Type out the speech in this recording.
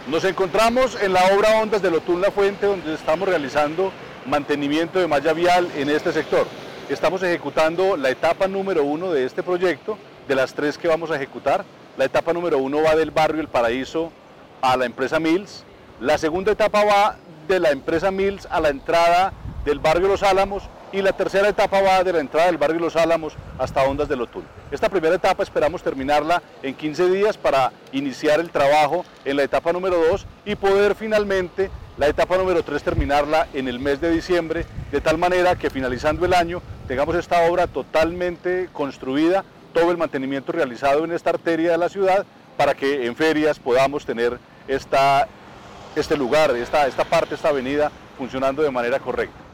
Nos encontramos en la obra Ondas del Otún La Fuente, donde estamos realizando mantenimiento de malla vial en este sector. Estamos ejecutando la etapa número 1 de este proyecto, de las 3 que vamos a ejecutar. La etapa número 1 va del barrio El Paraíso a la empresa Mills. La segunda etapa va de la empresa Mills a la entrada del barrio Los Álamos, y la tercera etapa va de la entrada del barrio Los Álamos hasta Ondas del Otún. Esta primera etapa esperamos terminarla en 15 días para iniciar el trabajo en la etapa número 2 y poder finalmente la etapa número 3 terminarla en el mes de diciembre, de tal manera que finalizando el año tengamos esta obra totalmente construida, todo el mantenimiento realizado en esta arteria de la ciudad, para que en ferias podamos tener este lugar, esta parte, esta avenida funcionando de manera correcta.